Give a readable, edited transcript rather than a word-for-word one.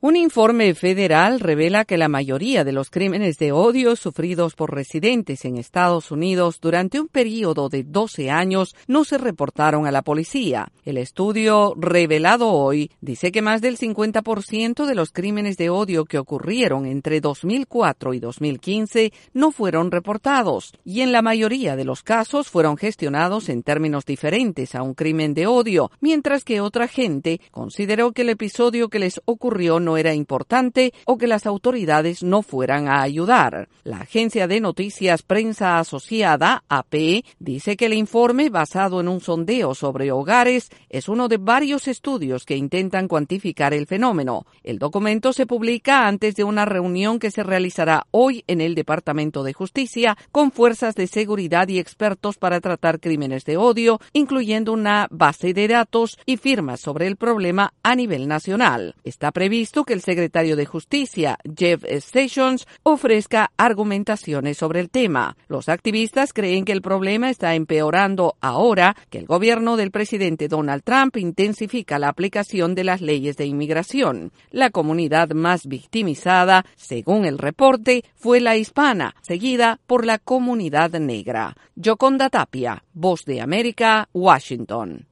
Un informe federal revela que la mayoría de los crímenes de odio sufridos por residentes en Estados Unidos durante un periodo de 12 años no se reportaron a la policía. El estudio revelado hoy dice que más del 50% de los crímenes de odio que ocurrieron entre 2004 y 2015 no fueron reportados, y en la mayoría de los casos fueron gestionados en términos diferentes a un crimen de odio, mientras que otra gente consideró que el episodio que les ocurrió no era importante o que las autoridades no fueran a ayudar. La agencia de noticias Prensa Asociada, AP, dice que el informe, basado en un sondeo sobre hogares, es uno de varios estudios que intentan cuantificar el fenómeno. El documento se publica antes de una reunión que se realizará hoy en el Departamento de Justicia con fuerzas de seguridad y expertos para tratar crímenes de odio, incluyendo una base de datos y firmas sobre el problema a nivel nacional. Está previsto que el secretario de Justicia, Jeff Sessions, ofrezca argumentaciones sobre el tema. Los activistas creen que el problema está empeorando ahora que el gobierno del presidente Donald Trump intensifica la aplicación de las leyes de inmigración. La comunidad más victimizada, según el reporte, fue la hispana, seguida por la comunidad negra. Yoconda Tapia, Voz de América, Washington.